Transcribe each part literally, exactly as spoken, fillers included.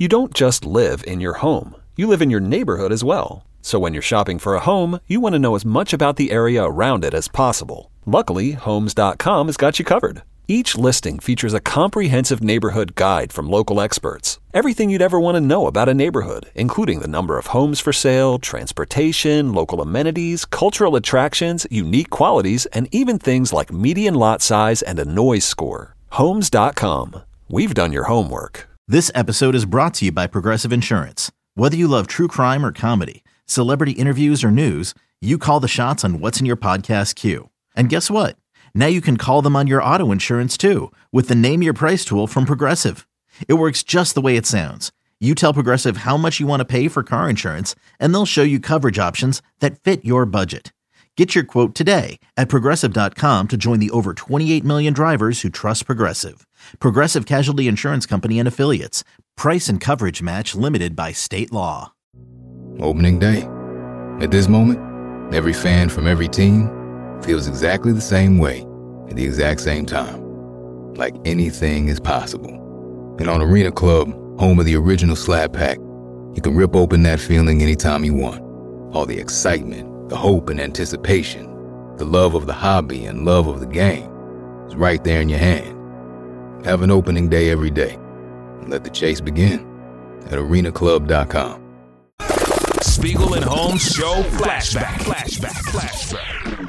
You don't just live in your home. You live in your neighborhood as well. So when you're shopping for a home, you want to know as much about the area around it as possible. Luckily, Homes dot com has got you covered. Each listing features a comprehensive neighborhood guide from local experts. Everything you'd ever want to know about a neighborhood, including the number of homes for sale, transportation, local amenities, cultural attractions, unique qualities, and even things like median lot size and a noise score. Homes dot com. We've done your homework. This episode is brought to you by Progressive Insurance. Whether you love true crime or comedy, celebrity interviews or news, you call the shots on what's in your podcast queue. And guess what? Now you can call them on your auto insurance too with the Name Your Price tool from Progressive. It works just the way it sounds. You tell Progressive how much you want to pay for car insurance, and they'll show you coverage options that fit your budget. Get your quote today at Progressive dot com to join the over twenty-eight million drivers who trust Progressive. Progressive Casualty Insurance Company and Affiliates. Price and coverage match limited by state law. Opening day. At this moment, every fan from every team feels exactly the same way at the exact same time. Like anything is possible. And on Arena Club, home of the original Slab Pack, you can rip open that feeling anytime you want. All the excitement, the hope and anticipation, the love of the hobby and love of the game is right there in your hand. Have an opening day every day. And let the chase begin at arena club dot com. Spiegel and Holmes Show Flashback. Flashback. Flashback.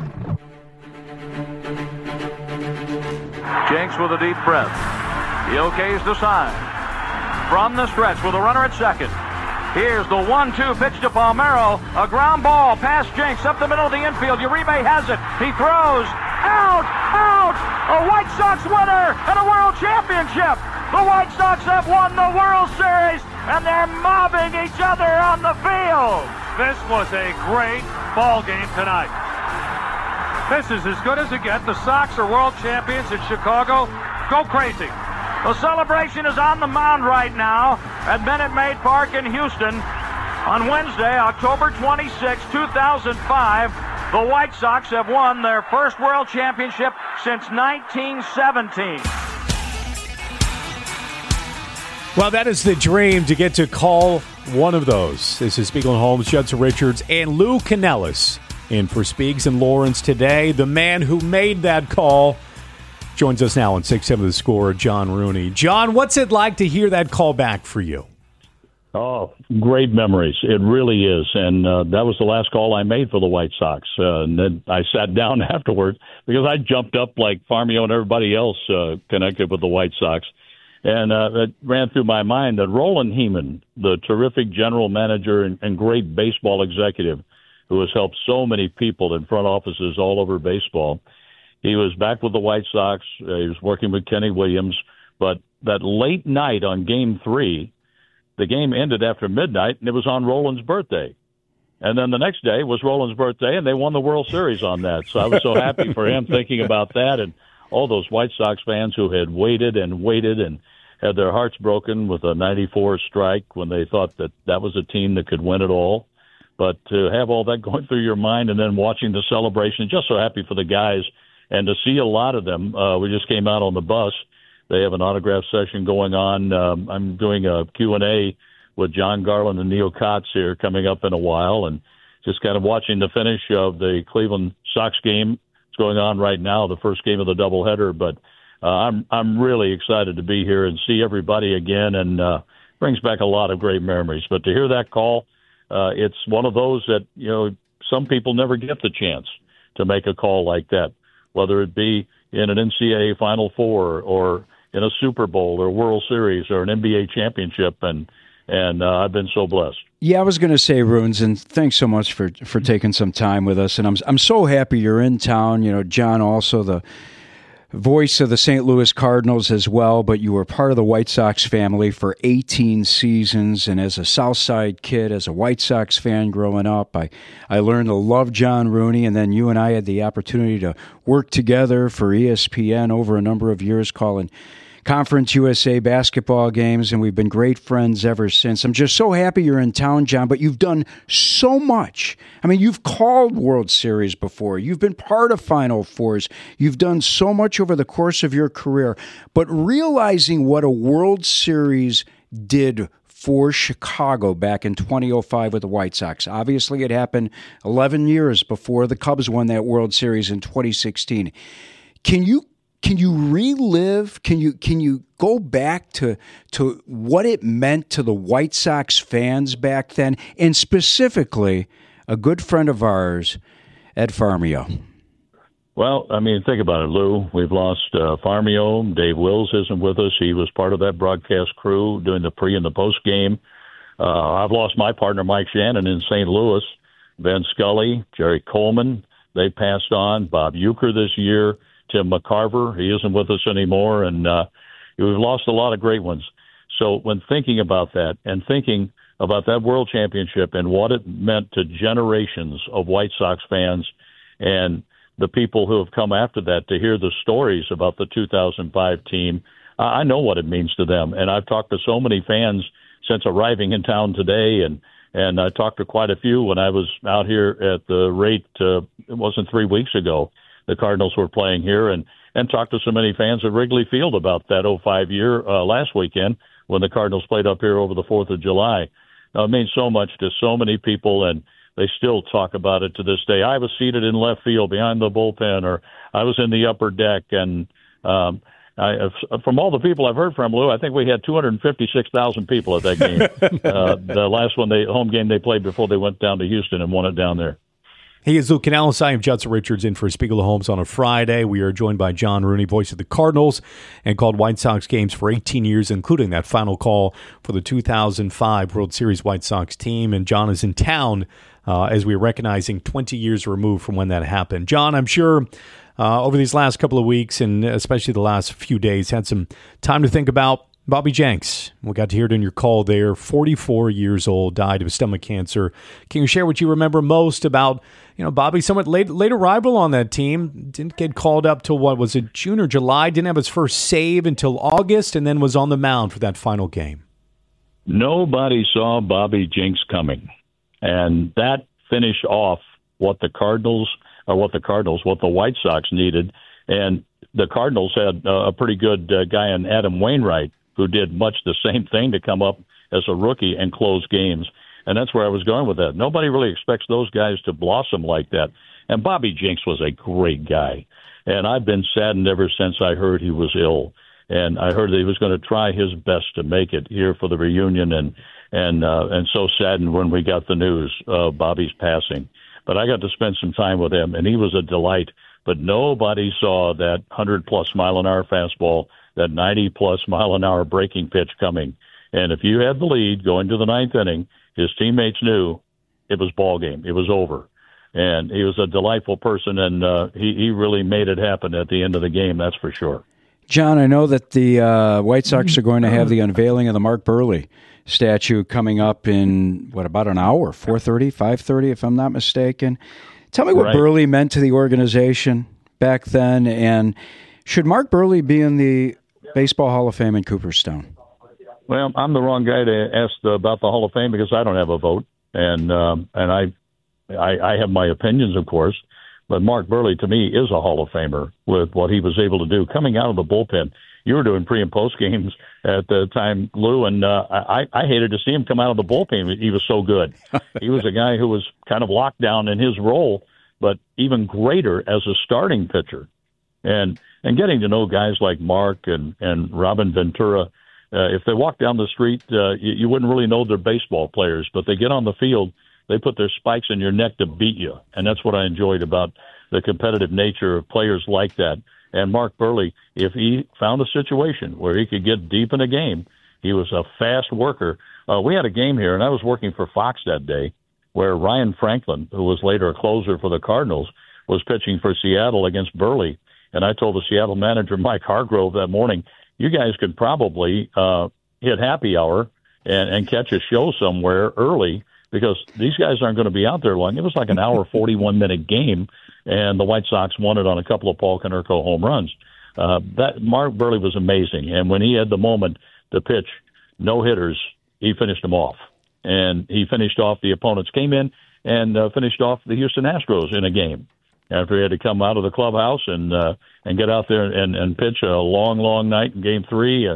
Jenks with a deep breath. He okays the sign. From the stretch with a runner at second. Here's the one two pitch to Palmeiro. A ground ball past Jenks up the middle of the infield. Uribe has it. He throws. Out! Out! A White Sox winner and a world championship. The White Sox have won the World Series and they're mobbing each other on the field. This was a great ball game tonight. This is as good as it gets. The Sox are world champions in Chicago. Go crazy. The celebration is on the mound right now at Minute Maid Park in Houston. On Wednesday, October twenty-sixth, two thousand five, the White Sox have won their first world championship since nineteen seventeen. Well, that is the dream, to get to call one of those. This is Spiegel and Holmes, Judson Richards, and Lou Canellis in for Spiegs and Lawrence today. The man who made that call joins us now on six seven The Score, John Rooney. John, what's it like to hear that call back for you? Oh, great memories. It really is. And uh, that was the last call I made for the White Sox. Uh, and then I sat down afterwards because I jumped up like Farmio and everybody else uh, connected with the White Sox. And uh, it ran through my mind that Roland Heeman, the terrific general manager and, and great baseball executive who has helped so many people in front offices all over baseball, he was back with the White Sox. Uh, he was working with Kenny Williams. But that late night on Game three, the game ended after midnight, and it was on Roland's birthday. And then the next day was Roland's birthday, and they won the World Series on that. So I was so happy for him thinking about that, and all those White Sox fans who had waited and waited and had their hearts broken with a ninety-four strike when they thought that that was a team that could win it all. But to have all that going through your mind and then watching the celebration, just so happy for the guys, and to see a lot of them. Uh, we just came out on the bus. They have an autograph session going on. Um, I'm doing a Q and A with John Garland and Neil Kotz here coming up in a while, and just kind of watching the finish of the Cleveland Sox game. It's going on right now, the first game of the doubleheader. But uh, I'm I'm really excited to be here and see everybody again, and uh, brings back a lot of great memories. But to hear that call, uh, it's one of those that, you know, some people never get the chance to make a call like that, whether it be in an N C double A Final Four or in a Super Bowl or World Series or an N B A championship, and and uh, I've been so blessed. Yeah, I was going to say, Runes, and thanks so much for for taking some time with us. And I'm I'm so happy you're in town. You know, John, also the voice of the Saint Louis Cardinals as well, but you were part of the White Sox family for eighteen seasons. And as a Southside kid, as a White Sox fan growing up, I, I learned to love John Rooney. And then you and I had the opportunity to work together for E S P N over a number of years, calling Conference U S A basketball games, and we've been great friends ever since. I'm just so happy you're in town, John, but you've done so much. I mean, you've called World Series before. You've been part of Final Fours. You've done so much over the course of your career. But realizing what a World Series did for Chicago back in twenty oh five with the White Sox. Obviously, it happened eleven years before the Cubs won that World Series in twenty sixteen. Can you can you relive? Can you can you go back to to what it meant to the White Sox fans back then, and specifically a good friend of ours, Ed Farmio? Well, I mean, think about it, Lou. We've lost uh, Farmio. Dave Wills isn't with us. He was part of that broadcast crew doing the pre and the post game. Uh, I've lost my partner, Mike Shannon, in Saint Louis. Ben Scully, Jerry Coleman, they passed on. Bob Uecker this year. Tim McCarver, he isn't with us anymore. And uh, we've lost a lot of great ones. So when thinking about that and thinking about that World Championship and what it meant to generations of White Sox fans and the people who have come after that to hear the stories about the two thousand five team, I know what it means to them. And I've talked to so many fans since arriving in town today, and, and I talked to quite a few when I was out here at the rate, uh, it wasn't three weeks ago, the Cardinals were playing here, and, and talked to so many fans at Wrigley Field about that oh five year uh, last weekend when the Cardinals played up here over the fourth of July. Now, it means so much to so many people, and they still talk about it to this day. I was seated in left field behind the bullpen, or I was in the upper deck. And um, I, from all the people I've heard from, Lou, I think we had two hundred fifty-six thousand people at that game. uh, the last one, they home game they played before they went down to Houston and won it down there. He is Lou Canellis. I am Judson Richards in for Spiegel of Holmes on a Friday. We are joined by John Rooney, voice of the Cardinals, and called White Sox games for eighteen years, including that final call for the two thousand five World Series White Sox team. And John is in town uh, as we're recognizing twenty years removed from when that happened. John, I'm sure uh, over these last couple of weeks, and especially the last few days, had some time to think about Bobby Jenks. We got to hear it in your call there. forty-four years old, died of stomach cancer. Can you share what you remember most about, you know, Bobby, somewhat late, late arrival on that team? Didn't get called up till, what was it, June or July? Didn't have his first save until August, and then was on the mound for that final game. Nobody saw Bobby Jenks coming. And that finished off what the Cardinals, or what the Cardinals, what the White Sox needed. And the Cardinals had uh, a pretty good uh, guy in Adam Wainwright, who did much the same thing to come up as a rookie and close games. And that's where I was going with that. Nobody really expects those guys to blossom like that. And Bobby Jenks was a great guy. And I've been saddened ever since I heard he was ill. And I heard that he was going to try his best to make it here for the reunion, and and uh, and so saddened when we got the news of Bobby's passing. But I got to spend some time with him, and he was a delight. But nobody saw that one hundred plus mile an hour fastball, that ninety plus mile an hour breaking pitch coming. And if you had the lead going to the ninth inning, his teammates knew it was ball game. It was over. And he was a delightful person, and uh, he, he really made it happen at the end of the game, that's for sure. John, I know that the uh, White Sox are going to have the unveiling of the Mark Buehrle statue coming up in, what, about an hour, four thirty, five thirty, if I'm not mistaken. Tell me what Right. Buehrle meant to the organization back then, and should Mark Buehrle be in the Baseball Hall of Fame in Cooperstown? Well, I'm the wrong guy to ask the, about the Hall of Fame because I don't have a vote, and um, and I, I I have my opinions, of course. But Mark Buehrle, to me, is a Hall of Famer with what he was able to do coming out of the bullpen. You were doing pre and post games at the time, Lou, and uh, I, I hated to see him come out of the bullpen. He was so good. He was a guy who was kind of locked down in his role, but even greater as a starting pitcher. And and getting to know guys like Mark and, and Robin Ventura, uh, if they walk down the street, uh, you, you wouldn't really know they're baseball players, but they get on the field, they put their spikes in your neck to beat you. And that's what I enjoyed about the competitive nature of players like that. And Mark Buehrle, if he found a situation where he could get deep in a game, he was a fast worker. Uh, we had a game here, and I was working for Fox that day, where Ryan Franklin, who was later a closer for the Cardinals, was pitching for Seattle against Buehrle. And I told the Seattle manager, Mike Hargrove, that morning, you guys could probably uh, hit happy hour and, and catch a show somewhere early, because these guys aren't going to be out there long. It was like an hour, forty-one minute game, and the White Sox won it on a couple of Paul Konerko home runs. Uh, that Mark Buehrle was amazing, and when he had the moment to pitch no hitters, he finished them off, and he finished off the opponents. Came in and uh, finished off the Houston Astros in a game after he had to come out of the clubhouse and uh, and get out there and, and pitch a long, long night in Game Three. Uh,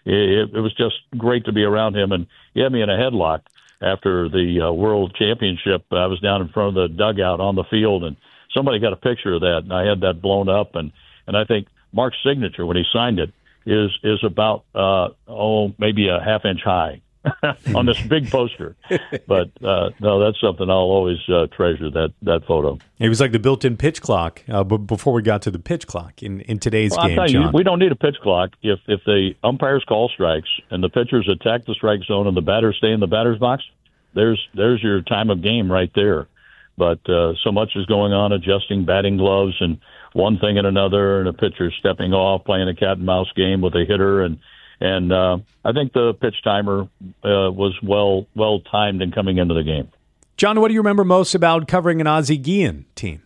it, it was just great to be around him. And he had me in a headlock after the uh, World Championship. I was down in front of the dugout on the field, and somebody got a picture of that, and I had that blown up. And, and I think Mark's signature when he signed it is is about, uh, oh, maybe a half inch high on this big poster. But, uh, no, that's something I'll always uh, treasure, that, that photo. It was like the built-in pitch clock uh, b- before we got to the pitch clock in, in today's well, game, I'll tell you, John. we don't need a pitch clock. If, if the umpires call strikes and the pitchers attack the strike zone and the batters stay in the batter's box, there's there's your time of game right there. But uh, so much is going on, adjusting batting gloves and one thing and another, and a pitcher stepping off, playing a cat and mouse game with a hitter, and and uh, I think the pitch timer uh, was well well timed in coming into the game. John, what do you remember most about covering an Ozzie Guillen team?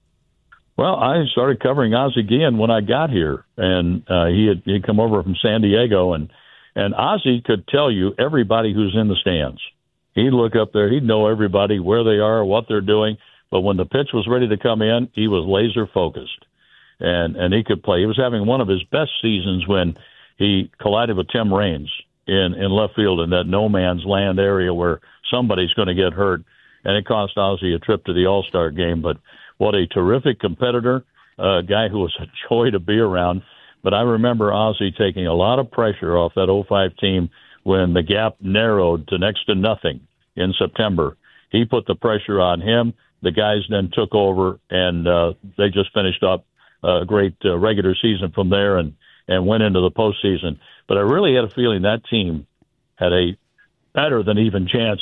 Well, I started covering Ozzie Guillen when I got here, and uh, he had he'd come over from San Diego, and and Ozzie could tell you everybody who's in the stands. He'd look up there, he'd know everybody, where they are, what they're doing. But when the pitch was ready to come in, he was laser focused, and and he could play. He was having one of his best seasons when he collided with Tim Raines in, in left field in that no man's land area where somebody's going to get hurt, and it cost Ozzie a trip to the All-Star game. But what a terrific competitor, a guy who was a joy to be around. But I remember Ozzie taking a lot of pressure off that oh five team when the gap narrowed to next to nothing in September. He put the pressure on him. The guys then took over, and uh, they just finished up a great uh, regular season from there and, and went into the postseason. But I really had a feeling that team had a better than even chance,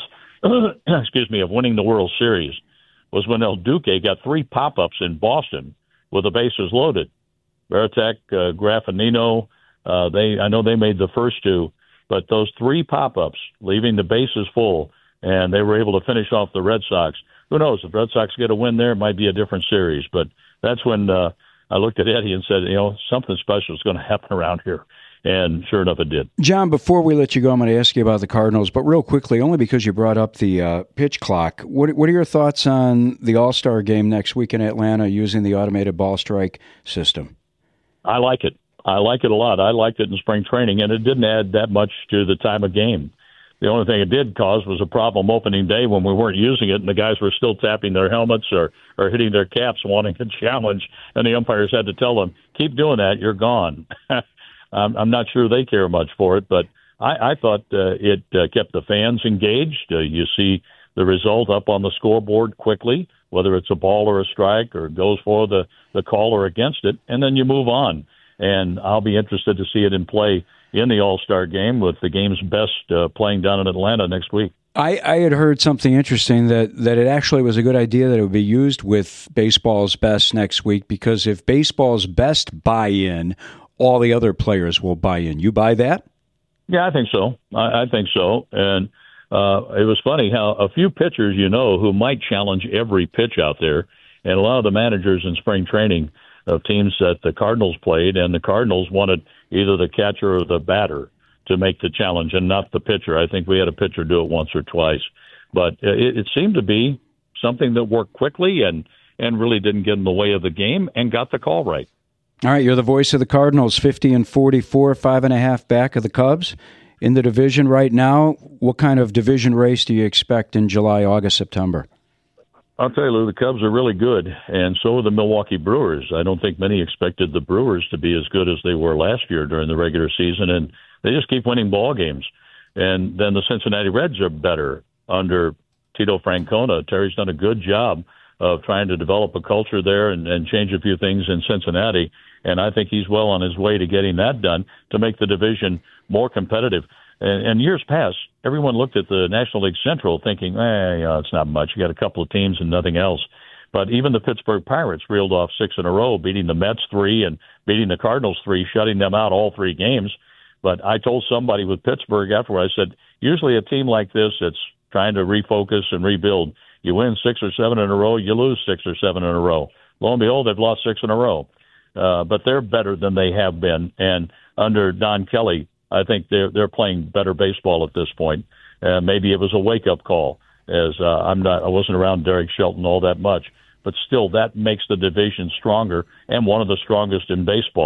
excuse me, of winning the World Series was when El Duque got three pop-ups in Boston with the bases loaded. Varitek, uh, Graffinino, uh, they I know they made the first two, but those three pop-ups, leaving the bases full, and they were able to finish off the Red Sox. Who knows? If the Red Sox get a win there, it might be a different series. But that's when uh, I looked at Eddie and said, you know, something special is going to happen around here. And sure enough, it did. John, before we let you go, I'm going to ask you about the Cardinals, but real quickly, only because you brought up the uh, pitch clock. What, what are your thoughts on the All-Star game next week in Atlanta using the automated ball strike system? I like it. I like it a lot. I liked it in spring training, and it didn't add that much to the time of game. The only thing it did cause was a problem opening day when we weren't using it, and the guys were still tapping their helmets or, or hitting their caps wanting a challenge, and the umpires had to tell them, keep doing that, you're gone. I'm, I'm not sure they care much for it, but I, I thought uh, it uh, kept the fans engaged. Uh, you see the result up on the scoreboard quickly, whether it's a ball or a strike or goes for the, the call or against it, and then you move on. And I'll be interested to see it in play in the All-Star game with the game's best uh, playing down in Atlanta next week. I, I had heard something interesting that, that it actually was a good idea that it would be used with baseball's best next week, because if baseball's best buy in, all the other players will buy in. You buy that? Yeah, I think so. I, I think so. And uh, it was funny how a few pitchers, you know, who might challenge every pitch out there, and a lot of the managers in spring training of teams that the Cardinals played, and the Cardinals wanted either the catcher or the batter to make the challenge and not the pitcher. I think we had a pitcher do it once or twice. But it, it seemed to be something that worked quickly and, and really didn't get in the way of the game and got the call right. All right, you're the voice of the Cardinals, fifty and forty-four, five and a half back of the Cubs in the division right now. What kind of division race do you expect in July, August, September? I'll tell you, Lou, the Cubs are really good, and so are the Milwaukee Brewers. I don't think many expected the Brewers to be as good as they were last year during the regular season, and they just keep winning ball games. And then the Cincinnati Reds are better under Tito Francona. Terry's done a good job of trying to develop a culture there and, and change a few things in Cincinnati, and I think he's well on his way to getting that done to make the division more competitive. And, and years past, everyone looked at the National League Central thinking, eh, you know, it's not much. You got a couple of teams and nothing else. But even the Pittsburgh Pirates reeled off six in a row, beating the Mets three and beating the Cardinals three, shutting them out all three games. But I told somebody with Pittsburgh afterward, I said, usually a team like this that's trying to refocus and rebuild, you win six or seven in a row, you lose six or seven in a row. Lo and behold, they've lost six in a row. Uh, but they're better than they have been. And under Don Kelly, I think they're they're playing better baseball at this point. Uh, maybe it was a wake-up call, as uh, I'm not I wasn't around Derek Shelton all that much, but still that makes the division stronger and one of the strongest in baseball.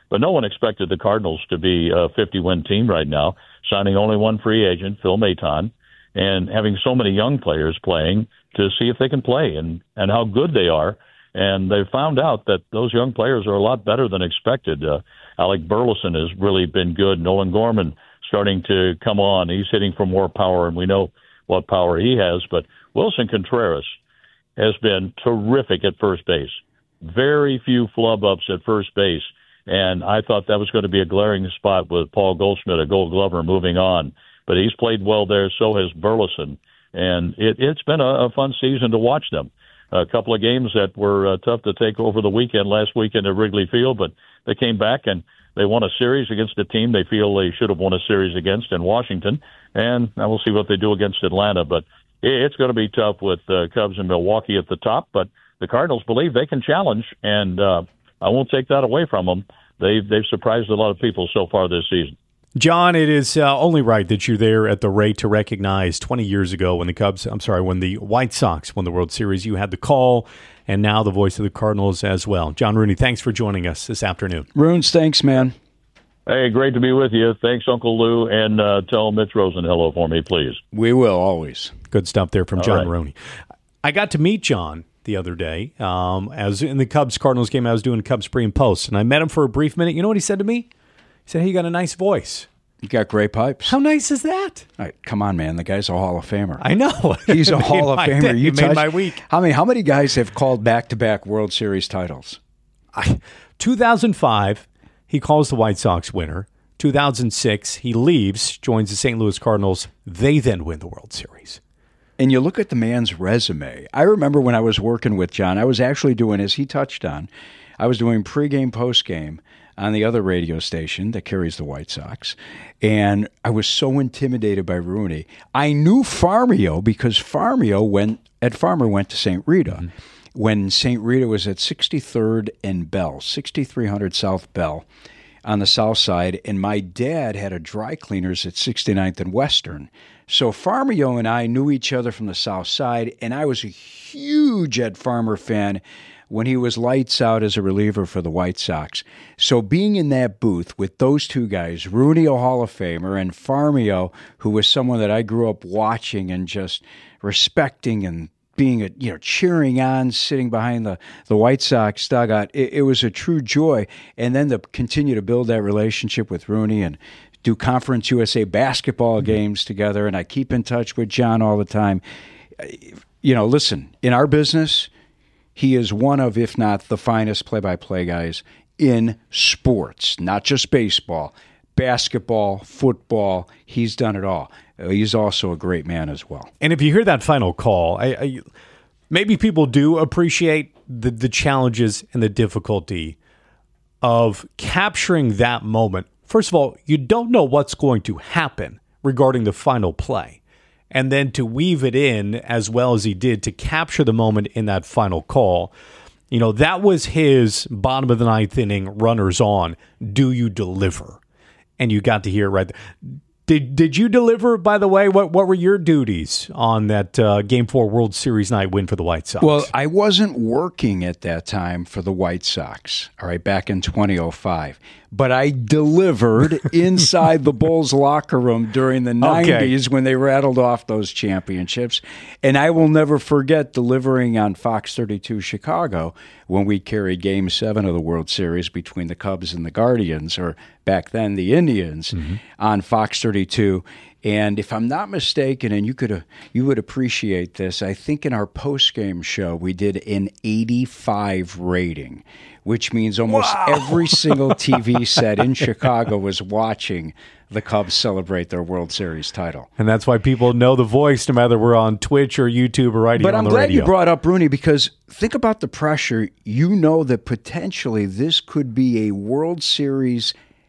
But no one expected the Cardinals to be a fifty-win team right now, signing only one free agent, Phil Maton, and having so many young players playing to see if they can play and, and how good they are. And they found out that those young players are a lot better than expected. Uh, Alec Burleson has really been good. Nolan Gorman starting to come on. He's hitting for more power, and we know what power he has. But Wilson Contreras has been terrific at first base. Very few flub ups at first base. And I thought that was going to be a glaring spot with Paul Goldschmidt, a Gold Glover, moving on. But he's played well there. So has Burleson. And it, it's been a, a fun season to watch them. A couple of games that were uh, tough to take over the weekend, last weekend at Wrigley Field, but they came back and they won a series against a team they feel they should have won a series against in Washington, and now we'll see what they do against Atlanta. But it's going to be tough with uh, Cubs and Milwaukee at the top, but the Cardinals believe they can challenge, and uh, I won't take that away from them. They've, they've surprised a lot of people so far this season. John, it is uh, only right that you're there at the rate to recognize twenty years ago when the Cubs, I'm sorry, when the White Sox won the World Series, you had the call, and now the voice of the Cardinals as well. John Rooney, thanks for joining us this afternoon. Runes, thanks, man. Hey, great to be with you. Thanks, Uncle Lou, and uh, tell Mitch Rosen hello for me, please. We will, always. Good stuff there from All John right. Rooney. I got to meet John the other day. Um, as in the Cubs-Cardinals game, I was doing Cubs pre and post, and I met him for a brief minute. You know what he said to me? He said, hey, you got a nice voice. You got great pipes. How nice is that? All right, come on, man. The guy's a Hall of Famer. I know. He's a Hall of my Famer. day. You It made touched- my week. How many, how many guys have called back-to-back World Series titles? I, two thousand five, he calls the White Sox winner. two thousand six, he leaves, joins the Saint Louis Cardinals. They then win the World Series. And you look at the man's resume. I remember when I was working with John, I was actually doing, as he touched on, I was doing pregame, postgame on the other radio station that carries the White Sox. And I was so intimidated by Rooney. I knew Farmio because Farmio went, Ed Farmer went to Saint Rita. Mm-hmm. When Saint Rita was at sixty-third and Bell, sixty-three hundred South Bell on the south side. And my dad had a dry cleaners at sixty-ninth and Western. So Farmio and I knew each other from the south side, and I was a huge Ed Farmer fan when he was lights out as a reliever for the White Sox. So being in that booth with those two guys, Rooney, a Hall of Famer, and Farmio, who was someone that I grew up watching and just respecting and being a, you know, cheering on, sitting behind the, the White Sox dugout, it, it was a true joy. And then to continue to build that relationship with Rooney and do Conference U S A basketball games together, and I keep in touch with John all the time. You know, listen, in our business, he is one of, if not the finest play-by-play guys in sports, not just baseball, basketball, football. He's done it all. He's also a great man as well. And if you hear that final call, I, I, maybe people do appreciate the, the challenges and the difficulty of capturing that moment. First of all, you don't know what's going to happen regarding the final play. And then to weave it in as well as he did to capture the moment in that final call, you know, that was his bottom of the ninth inning, runners on. Do you deliver? And you got to hear it right there. Did did you deliver, by the way? What what were your duties on that uh, Game four World Series night win for the White Sox? Well, I wasn't working at that time for the White Sox, all right, back in twenty oh five. But I delivered inside the Bulls locker room during the nineties okay. when they rattled off those championships. And I will never forget delivering on Fox thirty-two Chicago when we carried Game seven of the World Series between the Cubs and the Guardians, or back then the Indians, mm-hmm. on Fox thirty-two. And if I'm not mistaken, and you could uh, you would appreciate this, I think in our post-game show we did an eighty-five rating, which means almost wow. every single T V set in Chicago was watching the Cubs celebrate their World Series title. And that's why people know the voice, no matter we're on Twitch or YouTube or right here but on I'm the radio. But I'm radio. glad you brought up Rooney, because think about the pressure. You know that potentially this could be a World Series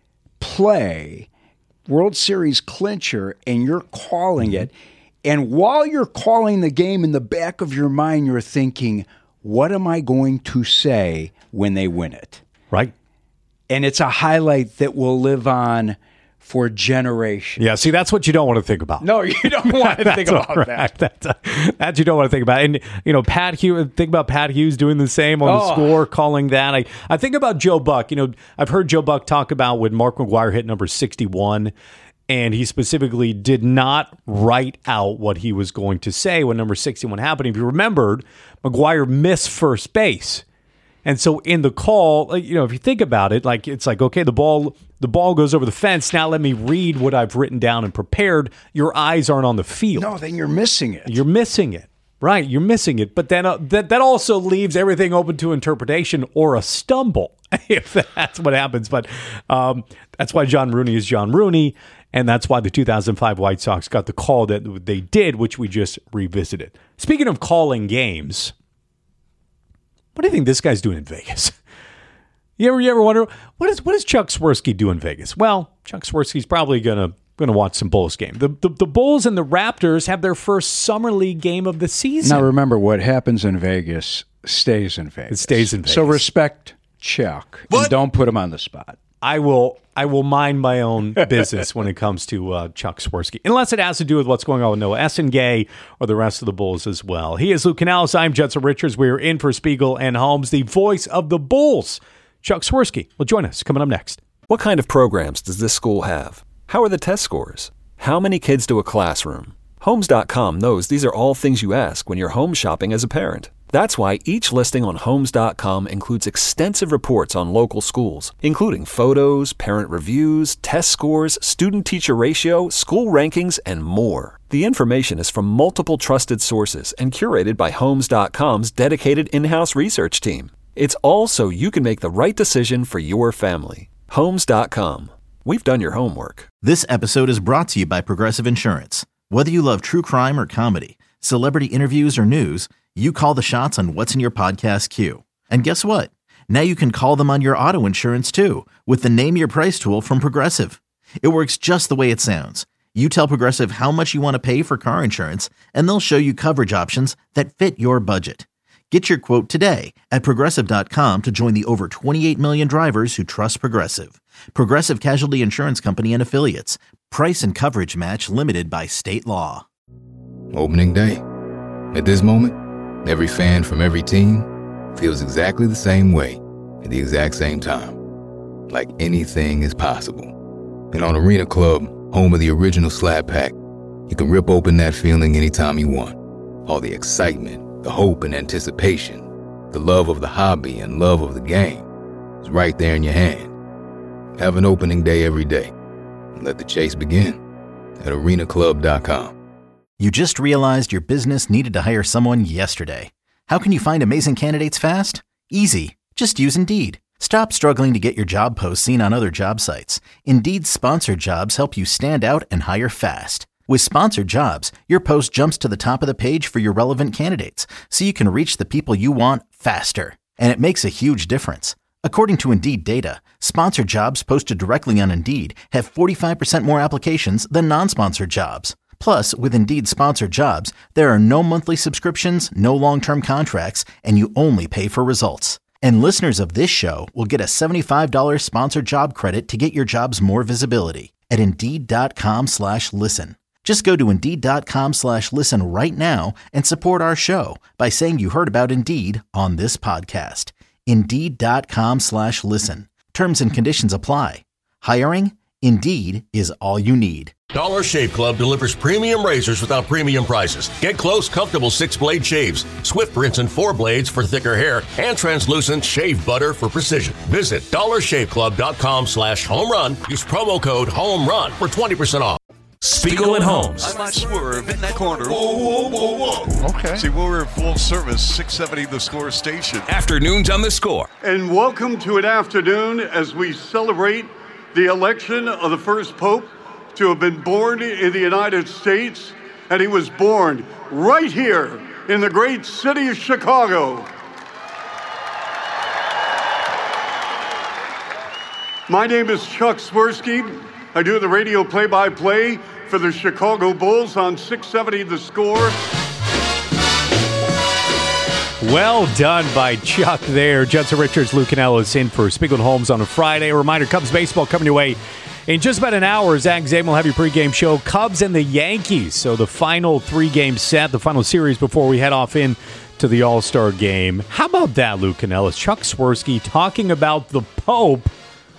play, World Series clincher, and you're calling mm-hmm. it. And while you're calling the game, in the back of your mind, you're thinking, what am I going to say when they win it? Right. And it's a highlight that will live on for generations. Yeah, see, that's what you don't want to think about. No, you don't want to think about right. that. That's, uh, that you don't want to think about. And, you know, Pat Hughes, think about Pat Hughes doing the same on Oh. the score, calling that. I, I think about Joe Buck. You know, I've heard Joe Buck talk about when Mark McGwire hit number sixty-one, and he specifically did not write out what he was going to say when number sixty-one happened. If you remembered, McGwire missed first base. And so in the call, you know, if you think about it, like it's like, okay, the ball the ball goes over the fence. Now let me read what I've written down and prepared. Your eyes aren't on the field. No, then you're missing it. You're missing it. Right, you're missing it. But then uh, that that also leaves everything open to interpretation or a stumble if that's what happens. But um, that's why John Rooney is John Rooney, and that's why the two thousand five White Sox got the call that they did, which we just revisited. Speaking of calling games, what do you think this guy's doing in Vegas? You ever, you ever wonder, what is what does Chuck Swirsky do in Vegas? Well, Chuck Swirsky's probably going to going to watch some Bulls game. The, the the Bulls and the Raptors have their first Summer League game of the season. Now remember, what happens in Vegas stays in Vegas. It stays in Vegas. So respect Chuck. What? And don't put him on the spot. I will I will mind my own business when it comes to uh, Chuck Swirsky, unless it has to do with what's going on with Noah Essengay or the rest of the Bulls as well. He is Luke Canales. I'm Judson Richards. We are in for Spiegel and Holmes, the voice of the Bulls. Chuck Swirsky will join us coming up next. What kind of programs does this school have? How are the test scores? How many kids do a classroom? Homes dot com knows these are all things you ask when you're home shopping as a parent. That's why each listing on Homes dot com includes extensive reports on local schools, including photos, parent reviews, test scores, student-teacher ratio, school rankings, and more. The information is from multiple trusted sources and curated by Homes dot com's dedicated in-house research team. It's all so you can make the right decision for your family. Homes dot com. We've done your homework. This episode is brought to you by Progressive Insurance. Whether you love true crime or comedy, celebrity interviews or news, you call the shots on what's in your podcast queue. And guess what? Now you can call them on your auto insurance too with the Name Your Price tool from Progressive. It works just the way it sounds. You tell Progressive how much you want to pay for car insurance, and they'll show you coverage options that fit your budget. Get your quote today at Progressive dot com to join the over twenty-eight million drivers who trust Progressive. Progressive Casualty Insurance Company and Affiliates. Price and coverage match limited by state law. Opening day. At this moment, every fan from every team feels exactly the same way at the exact same time. Like anything is possible. And on Arena Club, home of the original Slab Pack, you can rip open that feeling anytime you want. All the excitement, the hope and anticipation, the love of the hobby and love of the game is right there in your hand. Have an opening day every day. And let the chase begin at arena club dot com. You just realized your business needed to hire someone yesterday. How can you find amazing candidates fast? Easy. Just use Indeed. Stop struggling to get your job posts seen on other job sites. Indeed's sponsored jobs help you stand out and hire fast. With sponsored jobs, your post jumps to the top of the page for your relevant candidates, so you can reach the people you want faster. And it makes a huge difference. According to Indeed data, sponsored jobs posted directly on Indeed have forty-five percent more applications than non-sponsored jobs. Plus, with Indeed sponsored jobs, there are no monthly subscriptions, no long-term contracts, and you only pay for results. And listeners of this show will get a seventy-five dollars sponsored job credit to get your jobs more visibility at Indeed dot com slash listen. Just go to Indeed dot com slash listen right now and support our show by saying you heard about Indeed on this podcast. Indeed dot com slash listen. Terms and conditions apply. Hiring? Indeed is all you need. Dollar Shave Club delivers premium razors without premium prices. Get close, comfortable six-blade shaves, Swift rinse and four blades for thicker hair, and translucent shave butter for precision. Visit dollar shave club dot com slash home run. Use promo code home run for twenty percent off. Spiegel and Holmes. I might swerve in that corner. Whoa, whoa, whoa, whoa. Okay. See, we're in full service, six seventy The Score station. Afternoons on The Score. And welcome to an afternoon as we celebrate the election of the first pope to have been born in the United States. And he was born right here in the great city of Chicago. My name is Chuck Swirsky. I do the radio play-by-play for the Chicago Bulls on six seventy The Score. Well done by Chuck there. Judson Richards, Luke Canellis in for Spiegel and Holmes on a Friday. A reminder, Cubs baseball coming your way In just about an hour, Zach Zaben will have your pregame show, Cubs and the Yankees. So the final three-game set, the final series before we head off in to the All-Star game. How about that, Lou Canellis? Chuck Swirsky talking about the Pope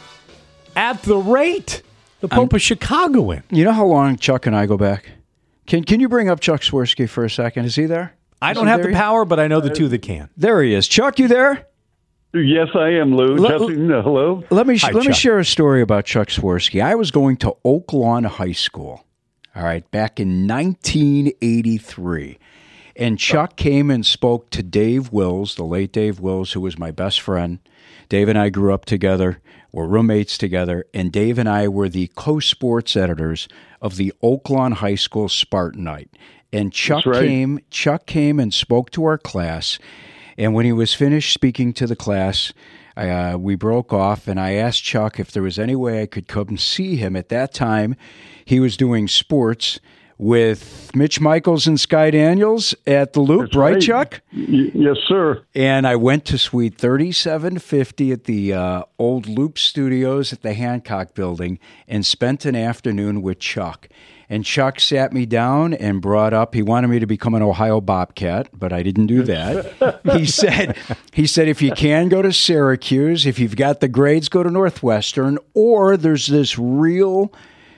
at the rate the Pope I'm, of Chicago in. You know how long Chuck and I go back? Can Can you bring up Chuck Swirsky for a second? Is he there? I Is don't have the yet? power, but I know the two that can. There he is. Chuck, you there? Yes, I am, Lou. Let, Justin, uh, hello. Let me Hi, let Chuck. me share a story about Chuck Swirsky. I was going to Oak Lawn High School, all right, back in nineteen eighty-three. And Chuck came and spoke to Dave Wills, the late Dave Wills, who was my best friend. Dave and I grew up together, were roommates together, and Dave and I were the co-sports editors of the Oak Lawn High School Spartanite. And Chuck That's right. came, Chuck came and spoke to our class. And when he was finished speaking to the class, uh, we broke off, and I asked Chuck if there was any way I could come see him. At that time, he was doing sports with Mitch Michaels and Sky Daniels at the Loop, That's right, right. Chuck? Y- yes, sir. And I went to Suite thirty-seven fifty at the uh, old Loop Studios at the Hancock Building and spent an afternoon with Chuck. And Chuck sat me down and brought up, he wanted me to become an Ohio Bobcat, but I didn't do that. he said, he said, if you can, go to Syracuse. If you've got the grades, go to Northwestern. Or there's this real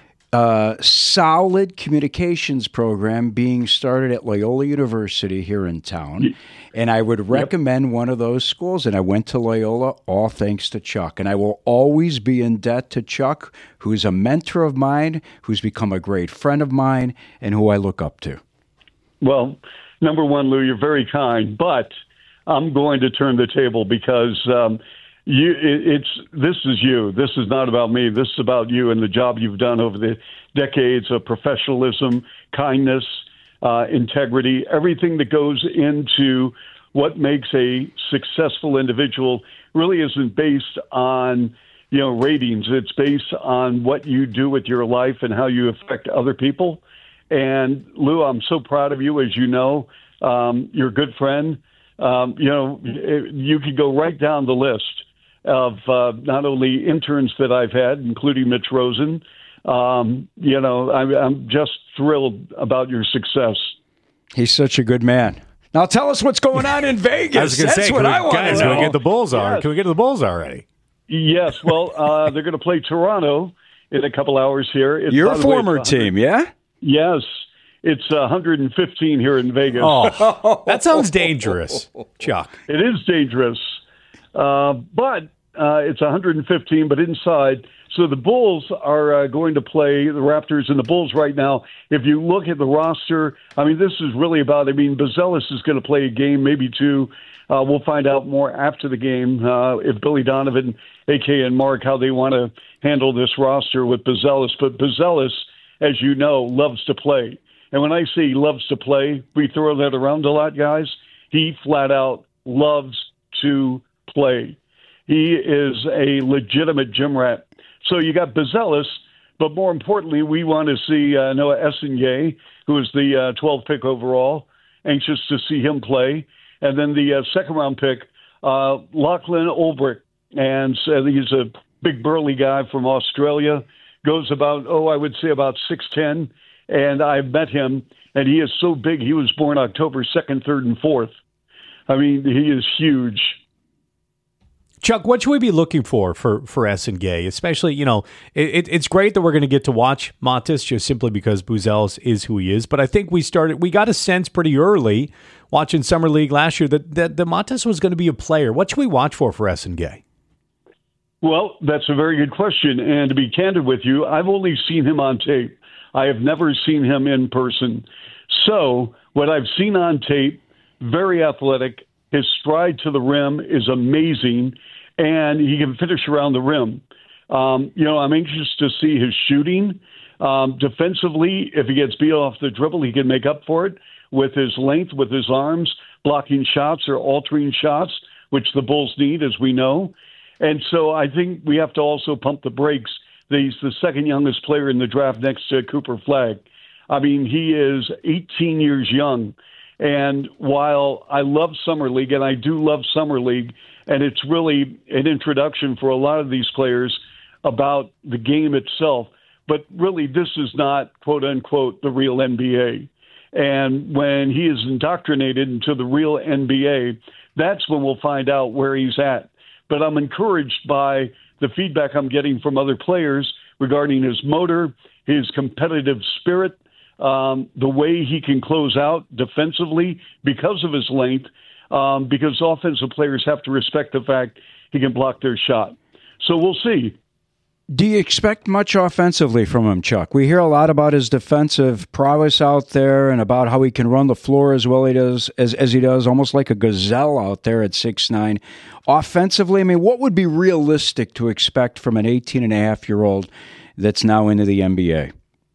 uh, solid communications program being started at Loyola University here in town. And I would recommend yep. one of those schools. And I went to Loyola, all thanks to Chuck. And I will always be in debt to Chuck, who's a mentor of mine, who's become a great friend of mine, and who I look up to. Well, number one, Lou, you're very kind, but I'm going to turn the table because um, you, it, it's this is you. This is not about me. This is about you and the job you've done over the decades of professionalism, kindness, Uh, integrity, everything that goes into what makes a successful individual really isn't based on, you know, ratings. It's based on what you do with your life and how you affect other people. And Lou, I'm so proud of you. As you know, um, you're a good friend. Um, you know, you could go right down the list of uh, not only interns that I've had, including Mitch Rosen. Um, you know, I'm, I'm just thrilled about your success. He's such a good man. Now tell us what's going on in Vegas. I was gonna That's say, what can we, I want guys, to know. Can we get the Bulls are? Yes. Can we get to the Bulls already? Yes. Well, uh, they're going to play Toronto in a couple hours here. It's, Your by the way, former it's team, yeah? Yes. It's one hundred fifteen here in Vegas. Oh, that sounds dangerous, Chuck. It is dangerous. Uh, but uh, it's one hundred fifteen, but inside. So the Bulls are uh, going to play the Raptors and the Bulls right now. If you look at the roster, I mean, this is really about, I mean, Buzelis is going to play a game, maybe two. Uh, we'll find out more after the game uh, if Billy Donovan, A K and Mark, how they want to handle this roster with Buzelis. But Buzelis, as you know, loves to play. And when I say he loves to play, we throw that around a lot, guys. He flat out loves to play. He is a legitimate gym rat. So you got Buzelis, but more importantly, we want to see uh, Noah Essengay, who is the uh, twelfth pick overall. Anxious to see him play. And then the uh, second-round pick, uh, Lachlan Olbrich. And so he's a big burly guy from Australia. Goes about, oh, I would say about six ten. And I've met him, and he is so big. He was born October second, third, and fourth. I mean, he is huge. Chuck, what should we be looking for for, for Essengay? Especially, you know, it, it's great that we're going to get to watch Montes just simply because Buzelis is who he is. But I think we started, we got a sense pretty early watching Summer League last year that, that, that Montes was going to be a player. What should we watch for for Essengay? Well, that's a very good question. And to be candid with you, I've only seen him on tape. I have never seen him in person. So what I've seen on tape, very athletic. His stride to the rim is amazing, and he can finish around the rim. Um, you know, I'm anxious to see his shooting. Um, defensively, if he gets beat off the dribble, he can make up for it with his length, with his arms, blocking shots or altering shots, which the Bulls need, as we know. And so I think we have to also pump the brakes. He's the second youngest player in the draft next to Cooper Flagg. I mean, he is eighteen years young. And while I love Summer League, and I do love Summer League, and it's really an introduction for a lot of these players, about the game itself. But really, this is not, quote unquote, the real N B A. And when he is indoctrinated into the real N B A, that's when we'll find out where he's at. But I'm encouraged by the feedback I'm getting from other players regarding his motor, his competitive spirit, um, the way he can close out defensively because of his length, um, because offensive players have to respect the fact he can block their shot. So we'll see. Do you expect much offensively from him, Chuck? We hear a lot about his defensive prowess out there and about how he can run the floor as well he does, as, as he does, almost like a gazelle out there at six nine. Offensively, I mean, what would be realistic to expect from an eighteen and a half year old that's now into the N B A?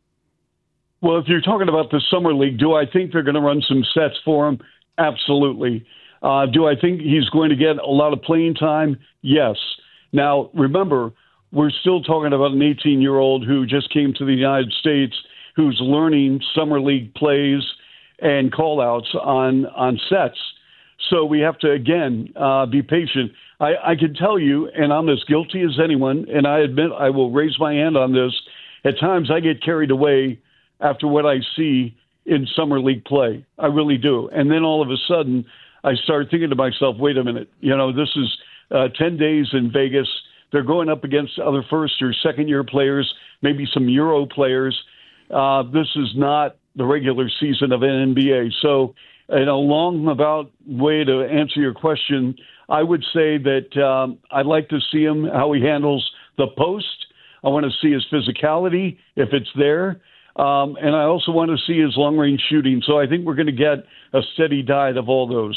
Well, if you're talking about the Summer League, do I think they're going to run some sets for him? Absolutely. Uh, do I think he's going to get a lot of playing time? Yes. Now, remember, we're still talking about an eighteen-year-old who just came to the United States, who's learning Summer League plays and call-outs on, on sets. So we have to, again, uh, be patient. I, I can tell you, and I'm as guilty as anyone, and I admit I will raise my hand on this, at times I get carried away after what I see in Summer League play. I really do. And then all of a sudden, I start thinking to myself, wait a minute, you know, this is uh, ten days in Vegas. They're going up against other first or second year players, maybe some Euro players. Uh, this is not the regular season of an N B A. So in a long about way to answer your question, I would say that um, I'd like to see him, how he handles the post. I want to see his physicality, if it's there. Um, and I also want to see his long-range shooting. So I think we're going to get a steady diet of all those.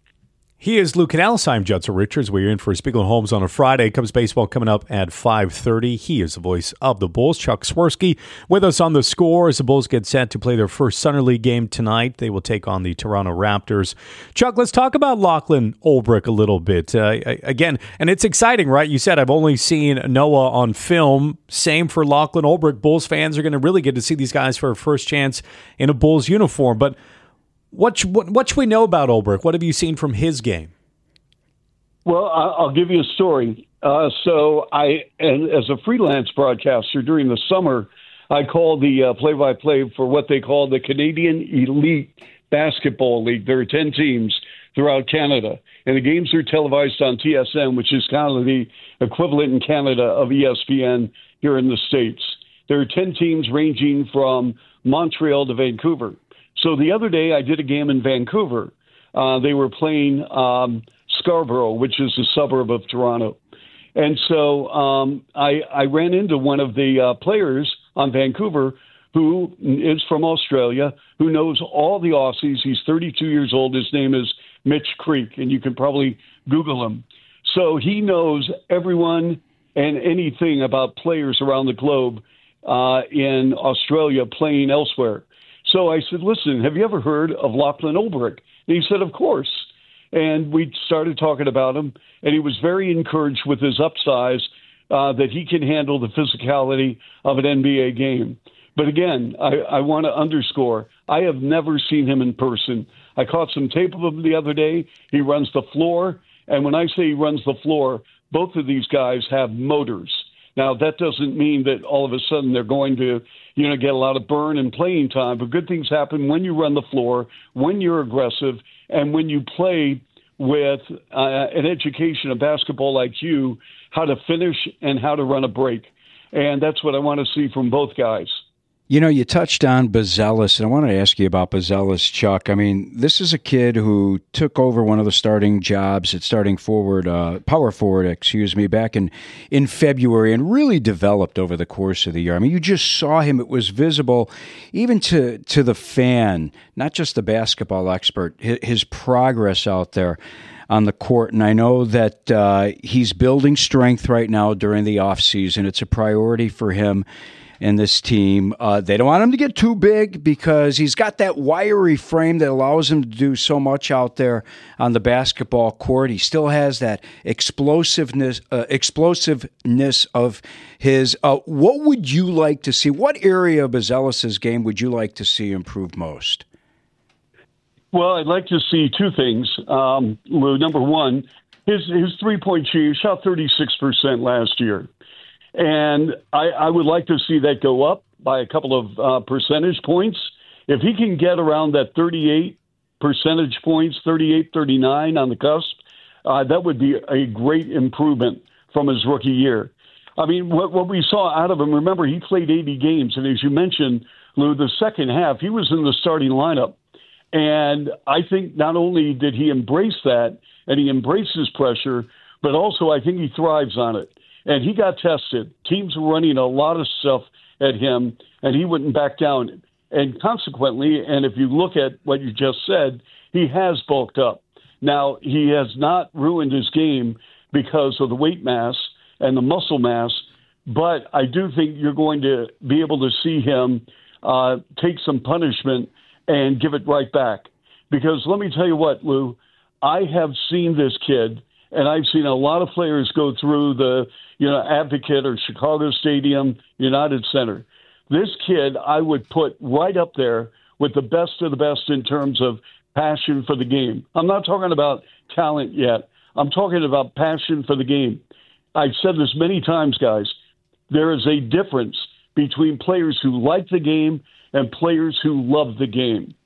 He is Lou Canales. I'm Judson Richards. We're in for Spiegel and Holmes on a Friday. Cubs baseball coming up at five thirty. He is the voice of the Bulls. Chuck Swirsky with us on The Score as the Bulls get set to play their first Summer League game tonight. They will take on the Toronto Raptors. Chuck, let's talk about Lachlan Olbrich a little bit. Uh, again, and it's exciting, right? You said I've only seen Noah on film. Same for Lachlan Olbrich. Bulls fans are going to really get to see these guys for a first chance in a Bulls uniform. But What, what what should we know about Olbrich? What have you seen from his game? Well, I'll give you a story. Uh, so I, and as a freelance broadcaster during the summer, I called the uh, play-by-play for what they call the Canadian Elite Basketball League. There are ten teams throughout Canada, and the games are televised on T S N, which is kind of the equivalent in Canada of E S P N here in the States. There are ten teams ranging from Montreal to Vancouver. So the other day I did a game in Vancouver. Uh, they were playing um, Scarborough, which is a suburb of Toronto. And so um, I, I ran into one of the uh, players on Vancouver who is from Australia, who knows all the Aussies. He's thirty-two years old. His name is Mitch Creek, and you can probably Google him. So he knows everyone and anything about players around the globe uh, in Australia playing elsewhere. So I said, listen, have you ever heard of Lachlan Olbrich? And he said, of course. And we started talking about him, and he was very encouraged with his upsize uh, that he can handle the physicality of an N B A game. But again, I, I want to underscore, I have never seen him in person. I caught some tape of him the other day. He runs the floor. And when I say he runs the floor, both of these guys have motors. Now, that doesn't mean that all of a sudden they're going to, you know, get a lot of burn and playing time, but good things happen when you run the floor, when you're aggressive, and when you play with uh, an education of basketball I Q, how to finish and how to run a break. And that's what I want to see from both guys. You know, you touched on Buzelis, and I wanted to ask you about Buzelis, Chuck. I mean, this is a kid who took over one of the starting jobs at starting forward, uh, power forward, excuse me, back in, in February and really developed over the course of the year. I mean, you just saw him. It was visible even to, to the fan, not just the basketball expert, his, his progress out there on the court. And I know that uh, he's building strength right now during the offseason. It's a priority for him and this team. Uh, they don't want him to get too big because he's got that wiry frame that allows him to do so much out there on the basketball court. He still has that explosiveness, uh, explosiveness of his. Uh, what would you like to see? What area of Buzelis' game would you like to see improve most? Well, I'd like to see two things. Um, Lou, number one, his his three-point shooting, he shot thirty-six percent last year. And I, I would like to see that go up by a couple of uh, percentage points. If he can get around that thirty-eight percentage points, thirty-eight, thirty-nine on the cusp, uh, that would be a great improvement from his rookie year. I mean, what, what we saw out of him, remember, he played eighty games. And as you mentioned, Lou, the second half, he was in the starting lineup. And I think not only did he embrace that, and he embraces pressure, but also I think he thrives on it. And he got tested. Teams were running a lot of stuff at him, and he wouldn't back down. And consequently, and if you look at what you just said, he has bulked up. Now, he has not ruined his game because of the weight mass and the muscle mass, but I do think you're going to be able to see him uh, take some punishment and give it right back. Because let me tell you what, Lou, I have seen this kid, and I've seen a lot of players go through the, you know, Advocate or Chicago Stadium, United Center. This kid I would put right up there with the best of the best in terms of passion for the game. I'm not talking about talent yet. I'm talking about passion for the game. I've said this many times, guys. There is a difference between players who like the game and players who love the game.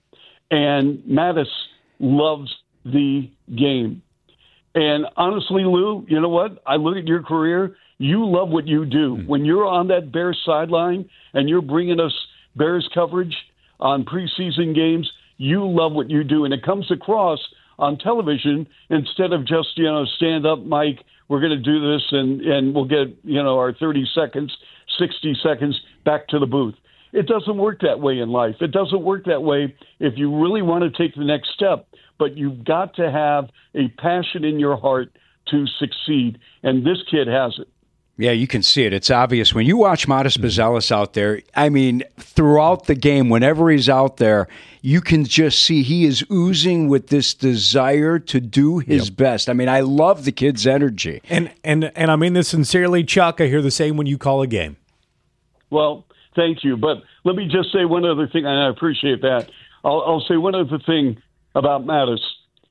And Mattis loves the game. And honestly, Lou, you know what? I look at your career. You love what you do. Mm. When you're on that Bears sideline and you're bringing us Bears coverage on preseason games, you love what you do. And it comes across on television instead of just, you know, stand up, Mike, we're going to do this and, and we'll get, you know, our thirty seconds, sixty seconds back to the booth. It doesn't work that way in life. It doesn't work that way if you really want to take the next step. But you've got to have a passion in your heart to succeed. And this kid has it. Yeah, you can see it. It's obvious. When you watch Mattis Buzelis out there, I mean, throughout the game, whenever he's out there, you can just see he is oozing with this desire to do his yep. best. I mean, I love the kid's energy. And, and, and I mean this sincerely, Chuck. I hear the same when you call a game. Well, thank you. But let me just say one other thing, and I appreciate that. I'll, I'll say one other thing about Mattis.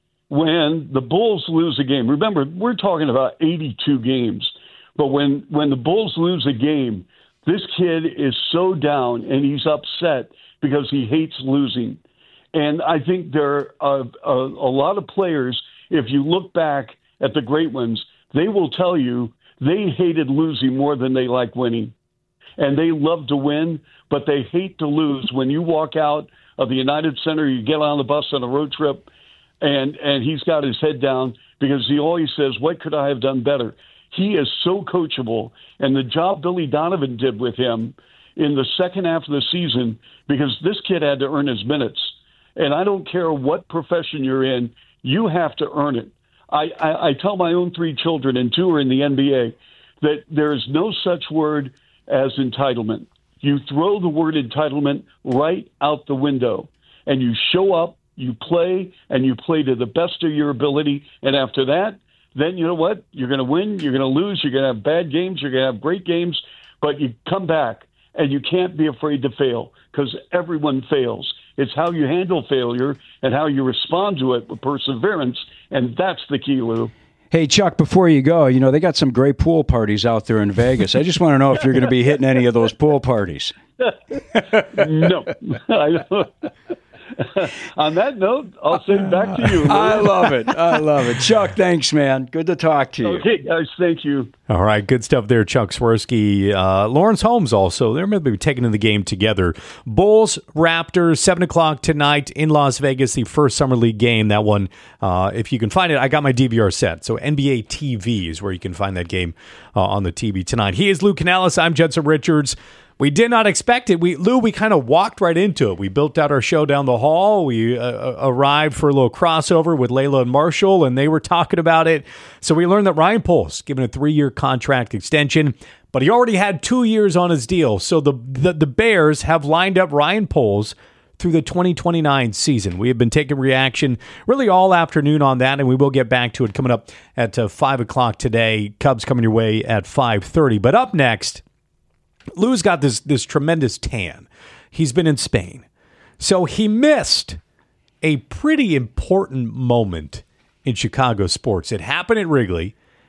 When the Bulls lose a game, remember, we're talking about eighty-two games. But when, when the Bulls lose a game, this kid is so down and he's upset because he hates losing. And I think there are a, a, a lot of players, if you look back at the great ones, they will tell you they hated losing more than they like winning. And they love to win, but they hate to lose. When you walk out of the United Center, you get on the bus on a road trip, and, and he's got his head down because he always says, what could I have done better? He is so coachable, and the job Billy Donovan did with him in the second half of the season, because this kid had to earn his minutes. And I don't care what profession you're in, you have to earn it. I, I, I tell my own three children, and two are in the N B A, that there is no such word as entitlement. You throw the word entitlement right out the window, and you show up, you play, and you play to the best of your ability, and after that, then you know what? You're going to win, you're going to lose, you're going to have bad games, you're going to have great games, but you come back, and you can't be afraid to fail, because everyone fails. It's how you handle failure and how you respond to it with perseverance, and that's the key, Lou. Hey, Chuck, before you go, you know, they got some great pool parties out there in Vegas. I just want to know if you're going to be hitting any of those pool parties. No. I don't. On that note, I'll send it back to you. Lou. I love it. I love it. Chuck, thanks, man. Good to talk to you. Okay, guys, thank you. All right, good stuff there, Chuck Swirsky. Uh, Lawrence Holmes also. They're maybe taking in the game together. Bulls, Raptors, seven o'clock tonight in Las Vegas, the first Summer League game. That one, uh, if you can find it, I got my D V R set. So N B A T V is where you can find that game uh, on the T V tonight. He is Lou Canellis. I'm Judson Richards. We did not expect it. We Lou, we kind of walked right into it. We built out our show down the hall. We uh, arrived for a little crossover with Layla and Marshall, and they were talking about it. So we learned that Ryan Poles given a three-year contract extension, but he already had two years on his deal. So the the, the Bears have lined up Ryan Poles through the twenty twenty-nine season. We have been taking reaction really all afternoon on that, and we will get back to it coming up at uh, five o'clock today. Cubs coming your way at five thirty. But up next, Lou's got this this tremendous tan. He's been in Spain. So he missed a pretty important moment in Chicago sports. It happened at Wrigley,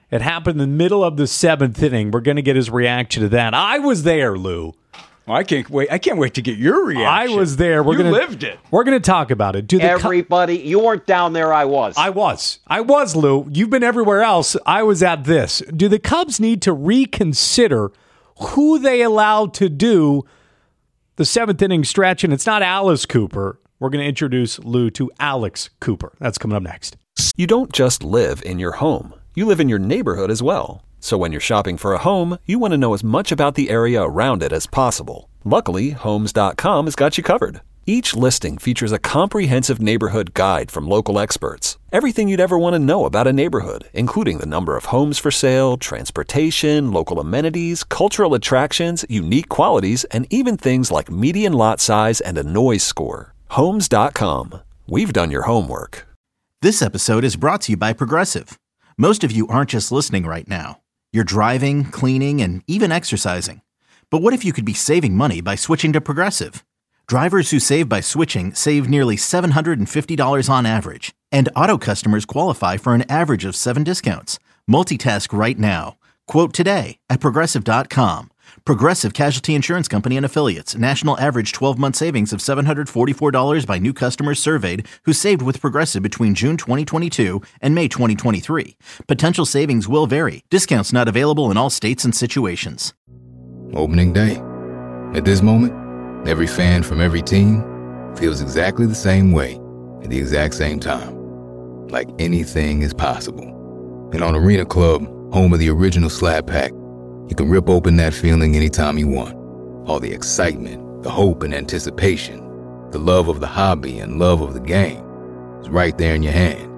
It happened in the middle of the seventh inning. We're going to get his reaction to that. I was there, Lou. Well, I can't wait. I can't wait to get your reaction. I was there. We're you gonna, lived it. We're going to talk about it. Do the Everybody, co- you weren't down there. I was. I was. I was, Lou. You've been everywhere else. I was at this. Do the Cubs need to reconsider who they allowed to do the seventh inning stretch? And it's not Alice Cooper. We're going to introduce Lou to Alex Cooper. That's coming up next. You don't just live in your home. You live in your neighborhood as well. So when you're shopping for a home, you want to know as much about the area around it as possible. Luckily, Homes dot com has got you covered. Each listing features a comprehensive neighborhood guide from local experts. Everything you'd ever want to know about a neighborhood, including the number of homes for sale, transportation, local amenities, cultural attractions, unique qualities, and even things like median lot size and a noise score. Homes dot com. We've done your homework. This episode is brought to you by Progressive. Most of you aren't just listening right now. You're driving, cleaning, and even exercising. But what if you could be saving money by switching to Progressive? Drivers who save by switching save nearly seven hundred fifty dollars on average. And auto customers qualify for an average of seven discounts. Multitask right now. Quote today at Progressive dot com. Progressive Casualty Insurance Company and Affiliates. National average twelve-month savings of seven hundred forty-four dollars by new customers surveyed who saved with Progressive between June twenty twenty-two and May twenty twenty-three. Potential savings will vary. Discounts not available in all states and situations. Opening day. At this moment, every fan from every team feels exactly the same way at the exact same time. Like anything is possible. And on Arena Club, home of the original Slab Pack, you can rip open that feeling anytime you want. All the excitement, the hope and anticipation, the love of the hobby and love of the game is right there in your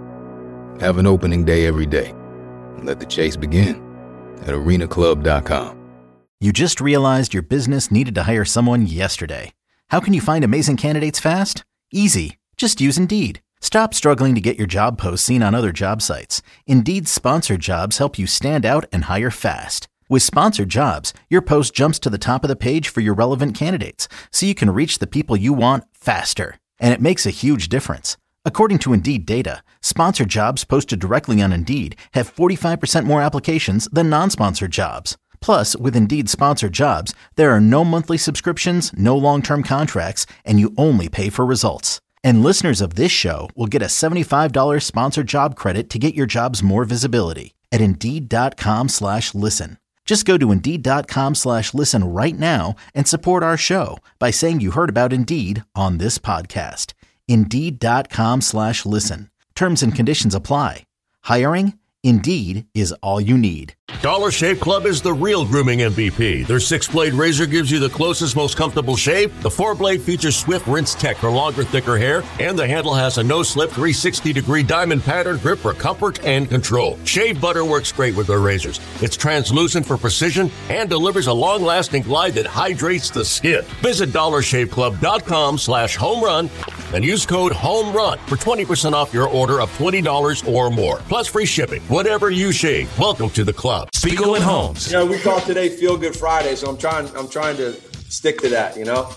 hand. Have an opening day every day and let the chase begin at arena club dot com. You just realized your business needed to hire someone yesterday. How can you find amazing candidates fast? Easy. Just use Indeed. Stop struggling to get your job posts seen on other job sites. Indeed's sponsored jobs help you stand out and hire fast. With sponsored jobs, your post jumps to the top of the page for your relevant candidates, so you can reach the people you want faster. And it makes a huge difference. According to Indeed data, sponsored jobs posted directly on Indeed have forty-five percent more applications than non-sponsored jobs. Plus, with Indeed sponsored jobs, there are no monthly subscriptions, no long-term contracts, and you only pay for results. And listeners of this show will get a seventy-five dollars sponsored job credit to get your jobs more visibility at Indeed dot com slash listen. Just go to Indeed dot com slash listen right now and support our show by saying you heard about Indeed on this podcast. Indeed dot com slash listen. Terms and conditions apply. Hiring? Indeed is all you need. Dollar Shave Club is the real grooming M V P. Their six-blade razor gives you the closest, most comfortable shave. The four-blade features Swift Rinse Tech for longer, thicker hair. And the handle has a no-slip three hundred sixty degree diamond pattern grip for comfort and control. Shave butter works great with their razors. It's translucent for precision and delivers a long-lasting glide that hydrates the skin. Visit dollar shave club dot com slash home run and use code HOMERUN for twenty percent off your order of twenty dollars or more. Plus free shipping. Whatever you shave, welcome to the club. Spiegel and Holmes. You know, we call today Feel Good Friday, so I'm trying I'm trying to stick to that, you know?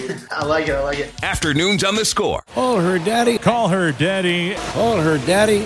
I like it, I like it. Afternoons on the Score. Call her daddy. Call her daddy. Call her daddy.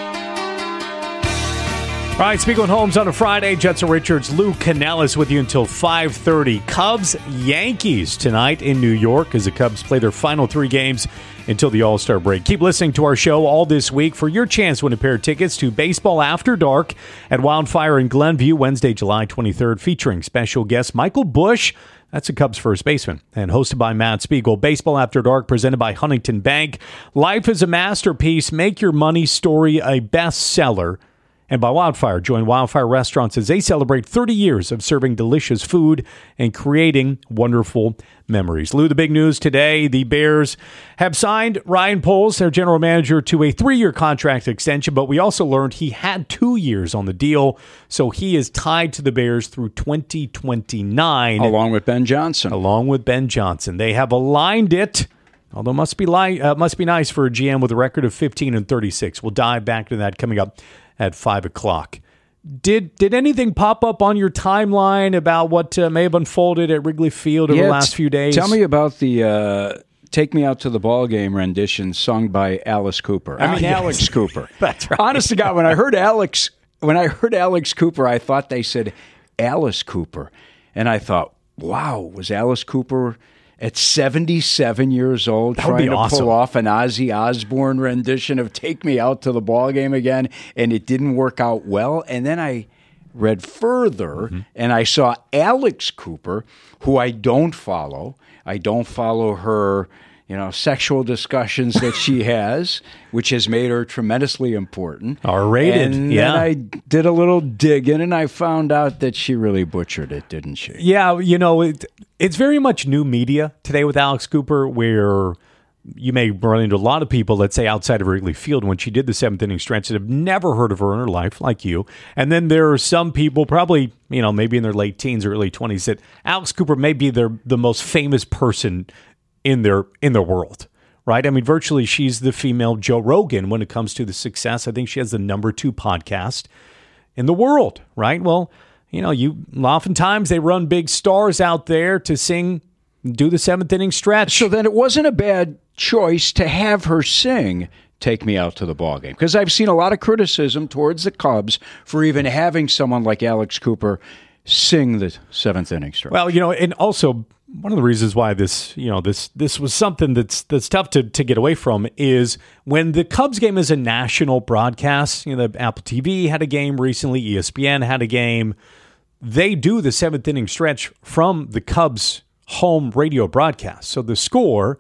All right, Spiegel and Holmes on a Friday. Judson Richards, Lou Canellis with you until five thirty. Cubs, Yankees tonight in New York as the Cubs play their final three games until the All-Star break. Keep listening to our show all this week for your chance to win a pair of tickets to Baseball After Dark at Wildfire in Glenview, Wednesday, July twenty-third, featuring special guest Michael Busch. That's the Cubs' first baseman, and hosted by Matt Spiegel. Baseball After Dark, presented by Huntington Bank. Life is a masterpiece. Make your money story a bestseller. And by Wildfire. Join Wildfire Restaurants as they celebrate thirty years of serving delicious food and creating wonderful memories. Lou, the big news today, the Bears have signed Ryan Poles, their general manager, to a three-year contract extension, but we also learned he had two years on the deal, so he is tied to the Bears through twenty twenty-nine. Along with Ben Johnson. Along with Ben Johnson. They have aligned it. Although must be li- uh, must be nice for a G M with a record of fifteen and thirty-six. We'll dive back to that coming up at five o'clock. Did did anything pop up on your timeline about what uh, may have unfolded at Wrigley Field over yeah, the last few days? Tell me about the uh, Take Me Out to the Ball Game rendition sung by Alice Cooper. I mean, yes. Alex Cooper. That's right. Honest to God, when I heard Alex when I heard Alex Cooper, I thought they said Alice Cooper. And I thought, wow, was Alice Cooper at seventy-seven years old That would trying be to awesome. pull off an Ozzy Osbourne rendition of Take Me Out to the Ballgame Again, and it didn't work out well. And then I read further, Mm-hmm. and I saw Alex Cooper, who I don't follow. I don't follow her, you know, sexual discussions that she has, which has made her tremendously important. R-rated, And yeah. then I did a little digging, and I found out that she really butchered it, didn't she? Yeah, you know, it, it's very much new media today with Alex Cooper, where you may run into a lot of people, let's say, outside of Wrigley Field when she did the seventh inning stretch that have never heard of her in her life, like you. And then there are some people, probably, you know, maybe in their late teens or early twenties, that Alex Cooper may be their the most famous person in their in their world, right? I mean, virtually she's the female Joe Rogan when it comes to the success. I think she has the number two podcast in the world, right? Well, you know, you oftentimes they run big stars out there to sing, do the seventh inning stretch. So then it wasn't a bad choice to have her sing Take Me Out to the Ballgame, because I've seen a lot of criticism towards the Cubs for even having someone like Alex Cooper sing the seventh inning stretch. Well, you know, and also one of the reasons why this, you know, this this was something that's that's tough to, to get away from is when the Cubs game is a national broadcast. You know, the Apple T V had a game recently, E S P N had a game. They do the seventh inning stretch from the Cubs home radio broadcast. So the score,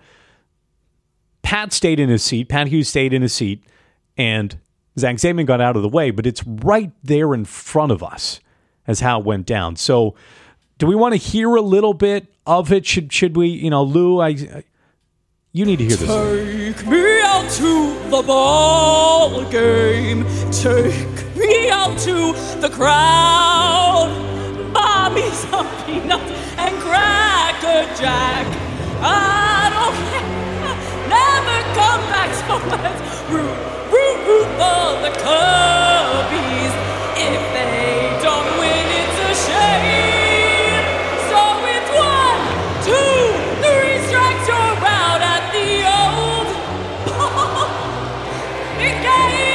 Pat stayed in his seat, Pat Hughes stayed in his seat, and Zach Zaidman got out of the way, but it's right there in front of us as how it went down. So do we want to hear a little bit of it? Should should we, you know, Lou, I, I you need to hear this. Take me out to the ball game. Take me out to the crowd. Buy me some peanuts and Cracker Jack. I don't care. Never come back. So let's root, root, root for the Cubbies. If they don't win, it's a shame. So it's one, two, three strikes, you're out at the old ball game.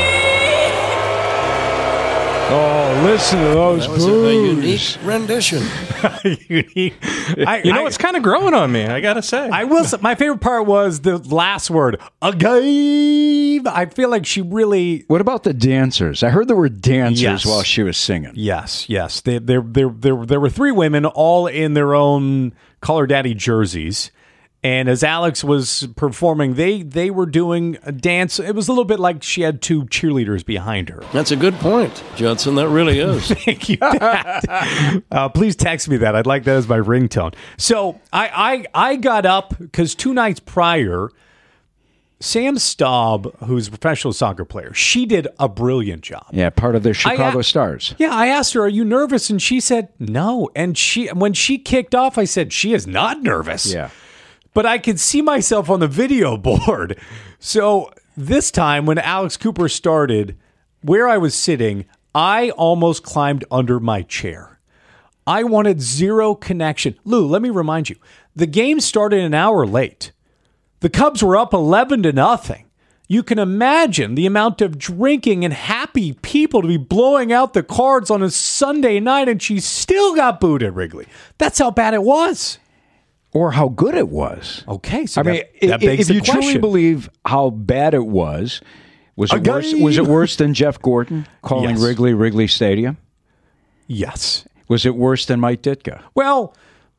Oh, listen to those That was boos. a unique rendition. Unique. I, You know, I- it's kind of growing on me, I gotta say. I will say, my favorite part was the last word, a game. I feel like she really. What about the dancers? I heard there were dancers Yes. while she was singing. Yes, yes. They, there, there, there, there were three women, all in their own Call Her Daddy jerseys. And as Alex was performing, they they were doing a dance. It was a little bit like she had two cheerleaders behind her. That's a good point, Judson. That really is. Thank you, Pat. uh, please text me that. I'd like that as my ringtone. So I I, I got up because two nights prior, Sam Staub, who's a professional soccer player, she did a brilliant job. Yeah, part of the Chicago I, Stars. Yeah, I asked her, "Are you nervous?" And she said, "No." And she, when she kicked off, I said, "She is not nervous." Yeah. But I could see myself on the video board. So this time when Alex Cooper started, where I was sitting, I almost climbed under my chair. I wanted zero connection. Lou, let me remind you, the game started an hour late. The Cubs were up eleven to nothing. You can imagine the amount of drinking and happy people to be blowing out the cards on a Sunday night, and she still got booed at Wrigley. That's how bad it was. Or how good it was. Okay, so I that, mean, that i- begs if the you question. truly believe how bad it was, was it A worse? game. Was it worse than Jeff Gordon calling Yes. Wrigley Wrigley Stadium? Yes. Was it worse than Mike Ditka? Well,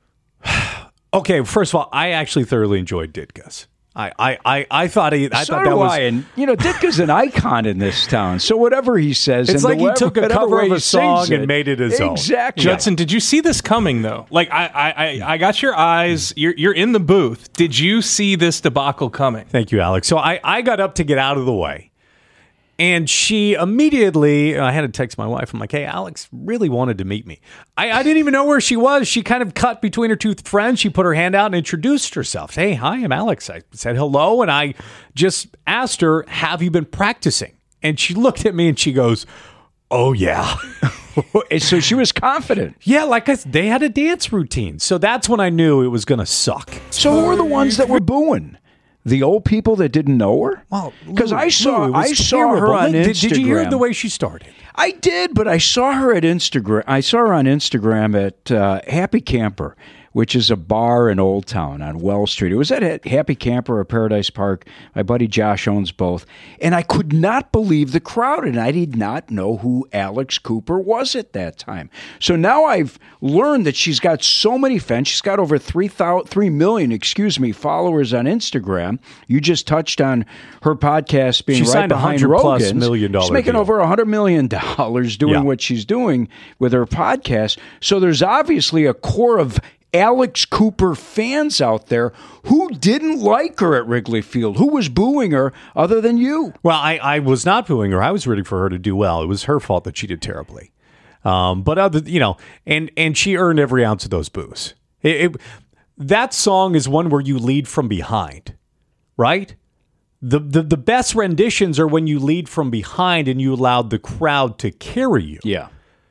okay. First of all, I actually thoroughly enjoyed Ditka's. I, I, I, I thought he. I so thought do that was. I, and you know, Ditka's an icon in this town. So whatever he says, It's and like the he whatever- took a whatever cover way of a he song sings and it. made it his own. Exactly. Judson, did you see this coming though? Like I, I, I, I got your eyes. You're, you're in the booth. Did you see this debacle coming? Thank you, Alex. So I, I got up to get out of the way. And she immediately, I had to text my wife. I'm like, hey, Alex really wanted to meet me. I, I didn't even know where she was. She kind of cut between her two friends. She put her hand out and introduced herself. Hey, hi, I'm Alex. I said hello. And I just asked her, have you been practicing? And she looked at me and she goes, oh, yeah. So she was confident. Yeah, like I said, they had a dance routine. So that's when I knew it was going to suck. So who were the ones that were booing? The old people that didn't know her? Well, because I saw Lou, it was I saw terrible. her on did, Instagram. Did you hear the way she started? I did, but I saw her at Instagram. I saw her on Instagram at uh, Happy Camper, which is a bar in Old Town on Wells Street. It was at Happy Camper or Paradise Park. My buddy Josh owns both. And I could not believe the crowd, and I did not know who Alex Cooper was at that time. So now I've learned that she's got so many fans. She's got over three thousand, three million, excuse me, followers on Instagram. You just touched on her podcast being she right signed behind a Rogan's. plus million dollar She's making deal. over one hundred million dollars doing Yeah. what she's doing with her podcast. So there's obviously a core of Alex Cooper fans out there who didn't like her at Wrigley Field, who was booing her other than you. Well, I, I was not booing her. I was rooting for her to do well. It was her fault that she did terribly. Um, but other, you know, and and she earned every ounce of those boos. It, it, that song is one where you lead from behind, right? The, the the best renditions are when you lead from behind and you allowed the crowd to carry you. Yeah.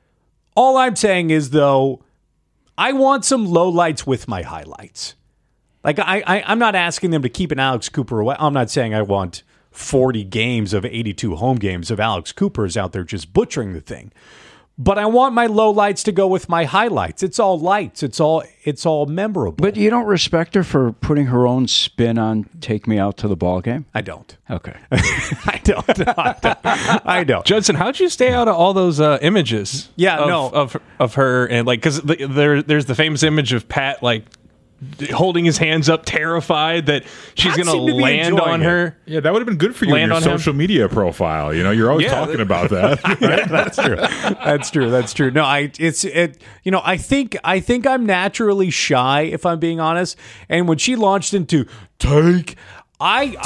All I'm saying is, though, I want some lowlights with my highlights. Like, I, I, I'm not asking them to keep an Alex Cooper away. I'm not saying I want forty games of eighty-two home games of Alex Cooper's out there just butchering the thing. But I want my lowlights to go with my highlights. It's all lights. It's all it's all memorable. But you don't respect her for putting her own spin on Take Me Out to the Ball Game? I don't. Okay. I don't. I don't. I don't. Judson, how'd you stay out of all those uh, images? Yeah, of, no. of of her and like because the, there there's the famous image of Pat like holding his hands up, terrified that she's going to land on her. Yeah, that would have been good for you in Land your on social him. media profile. You know, you're always Yeah, talking that- about that. Yeah, that's true. That's true. That's true. No, I it's it. You know, I think I think I'm naturally shy, if I'm being honest. And when she launched into take, I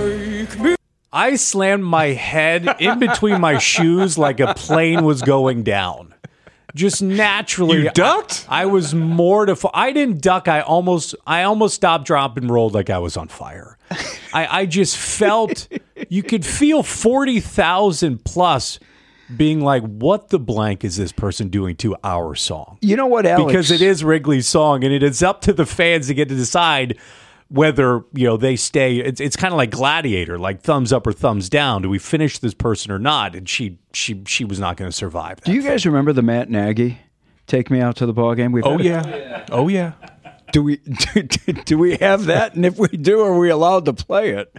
I I slammed my head in between my shoes like a plane was going down. Just naturally, You ducked? I, I was mortified. I didn't duck. I almost, I almost stopped, dropped, and rolled like I was on fire. I, I just felt you could feel forty thousand plus being like, "What the blank is this person doing to our song?" You know what, Alex? Because it is Wrigley's song, and it is up to the fans to get to decide whether, you know, they stay. It's it's kind of like Gladiator, like thumbs up or thumbs down. Do we finish this person or not? And she she she was not going to survive that. Do you guys remember the Matt Nagy Take Me Out to the Ball Game? We've Oh had- yeah. Oh yeah. Do we do, do we have that? And if we do, are we allowed to play it?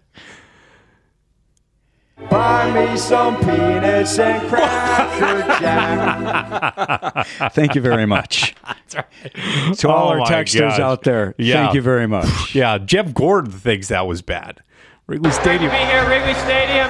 Buy me some peanuts and cracker jack. Thank you very much. That's right. To all Oh our my texters gosh. out there, Yeah. thank you very much. Yeah, Jeff Gordon thinks that was bad. Wrigley Stadium. Be here, Wrigley Stadium.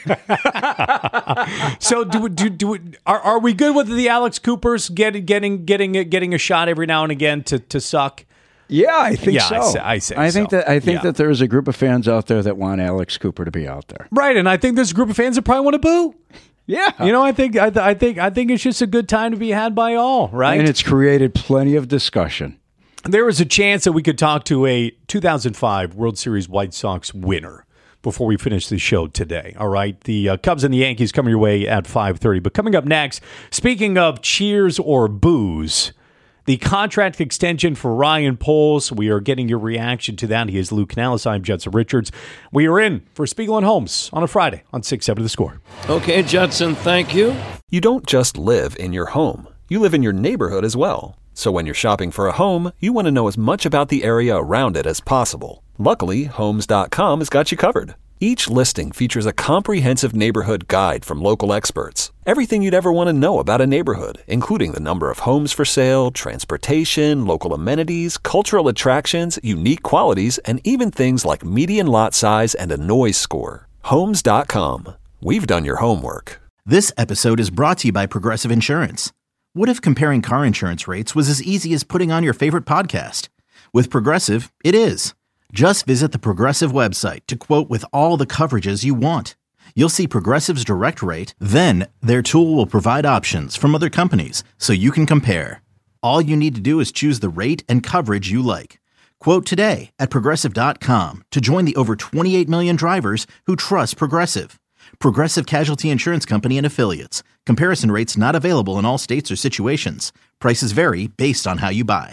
So do do do are are we good with the Alex Coopers getting getting getting getting a shot every now and again to to suck? Yeah, I think Yeah, so. I say- I say I think so. that I think Yeah. that there is a group of fans out there that want Alex Cooper to be out there. Right, and I think there's a group of fans that probably want to boo. Yeah, You know, I think I, th- I think I think it's just a good time to be had by all, right? and it's created plenty of discussion. There was a chance that we could talk to a two thousand five World Series White Sox winner before we finish the show today. All right, the uh, Cubs and the Yankees coming your way at five thirty. But coming up next, speaking of cheers or boos, the contract extension for Ryan Poles. We are getting your reaction to that. He is Lou Canales. I'm Judson Richards. We are in for Spiegel and Holmes on a Friday on six seven The Score. Okay, Judson, thank you. You don't just live in your home. You live in your neighborhood as well. So when you're shopping for a home, you want to know as much about the area around it as possible. Luckily, Homes dot com has got you covered. Each listing features a comprehensive neighborhood guide from local experts. Everything you'd ever want to know about a neighborhood, including the number of homes for sale, transportation, local amenities, cultural attractions, unique qualities, and even things like median lot size and a noise score. Homes dot com. We've done your homework. This episode is brought to you by Progressive Insurance. What if comparing car insurance rates was as easy as putting on your favorite podcast? With Progressive, it is. Just visit the Progressive website to quote with all the coverages you want. You'll see Progressive's direct rate, then their tool will provide options from other companies so you can compare. All you need to do is choose the rate and coverage you like. Quote today at Progressive dot com to join the over twenty-eight million drivers who trust Progressive. Progressive Casualty Insurance Company and Affiliates. Comparison rates not available in all states or situations. Prices vary based on how you buy.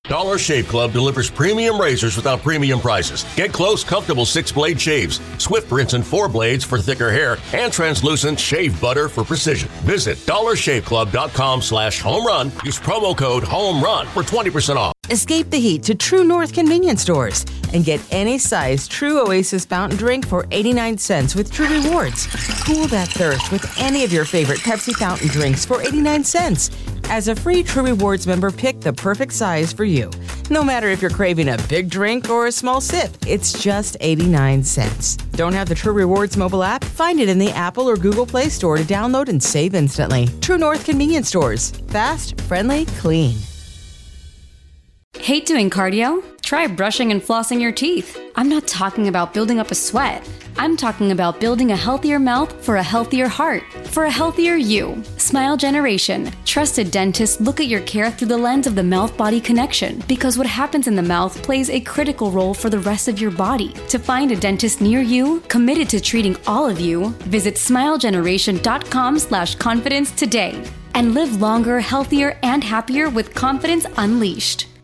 Dollar Shave Club delivers premium razors without premium prices. Get close, comfortable six-blade shaves, Swift rinse and four blades for thicker hair, and translucent shave butter for precision. Visit dollar shave club dot com slash home run. Use promo code HOMERUN for twenty percent off. Escape the heat to True North convenience stores and get any size True Oasis fountain drink for eighty-nine cents with True Rewards. Cool that thirst with any of your favorite Pepsi fountain drinks for eighty-nine cents. As a free True Rewards member, pick the perfect size for you. No matter if you're craving a big drink or a small sip, it's just eighty-nine cents. Don't have the True Rewards mobile app? Find it in the Apple or Google Play Store to download and save instantly. True North convenience stores. Fast, friendly, clean. Hate doing cardio? Try brushing and flossing your teeth. I'm not talking about building up a sweat. I'm talking about building a healthier mouth for a healthier heart, for a healthier you. Smile Generation. Trusted dentists look at your care through the lens of the mouth-body connection, because what happens in the mouth plays a critical role for the rest of your body. To find a dentist near you, committed to treating all of you, visit smile generation dot com slash confidence today and live longer, healthier, and happier with confidence unleashed.